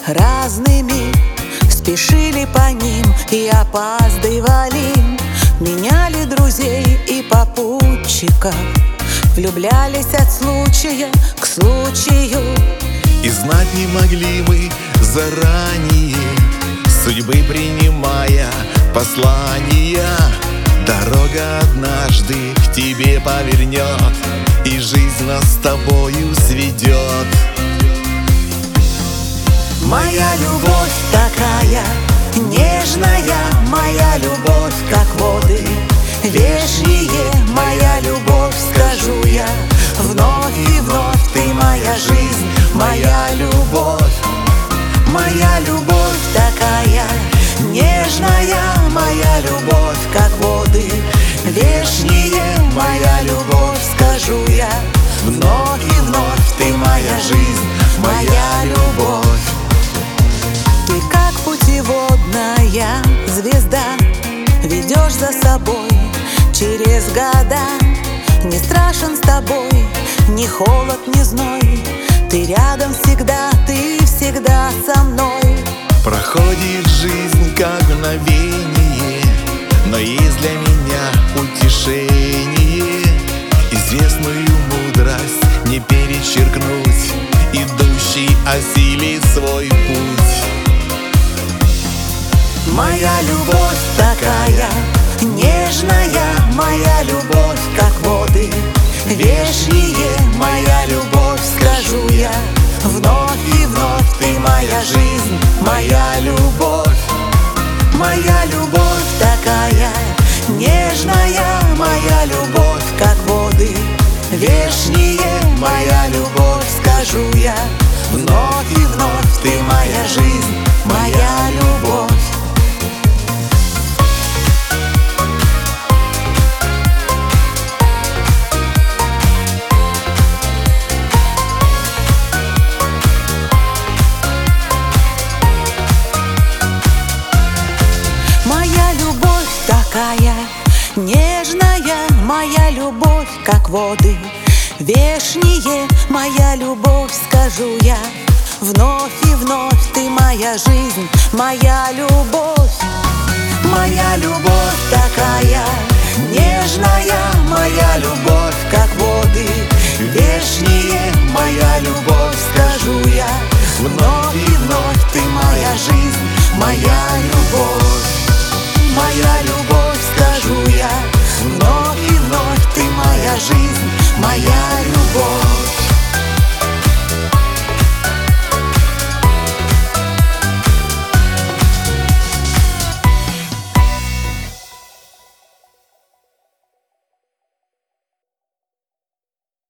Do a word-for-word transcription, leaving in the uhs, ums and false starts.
разными, спешили по ним и опаздывали, меняли друзей и попутчиков, влюблялись от случая к случаю. И знать не могли мы заранее, судьбы принимая послания, дорога однажды к тебе повернет, и жизнь нас с тобою сведет. Моя любовь такая нежная, моя любовь как воды вешние, моя любовь, скажу я вновь и вновь. Ты моя жизнь, моя любовь, моя любовь такая нежная, моя любовь как воды вешние, моя любовь, скажу я вновь и вновь. Ты моя жизнь, моя любовь. Ты как путеводная звезда, ведешь за собой через года. Не страшен с тобой ни холод, ни зной, ты рядом всегда, ты всегда со мной. Проходит жизнь как мгновение, но есть для меня утешение. Известную мудрость не перечеркнуть, идущий осилит свой путь. Моя любовь такая нежная, моя любовь как воды вешние, моя любовь, скажу я вновь и вновь. Ты моя жизнь, моя любовь, моя любовь такая нежная, моя любовь как воды вешние, моя любовь, скажу я вновь и вновь. Ты моя жизнь, моя любовь. Такая нежная, моя любовь, как воды вешние, моя любовь, скажу я вновь и вновь. Ты моя жизнь, моя любовь, моя любовь такая нежная, моя любовь, как воды вешние, моя любовь, скажу я вновь и вновь. Ты моя жизнь, моя любовь, моя любовь, скажу я вновь и вновь. Ты моя жизнь, моя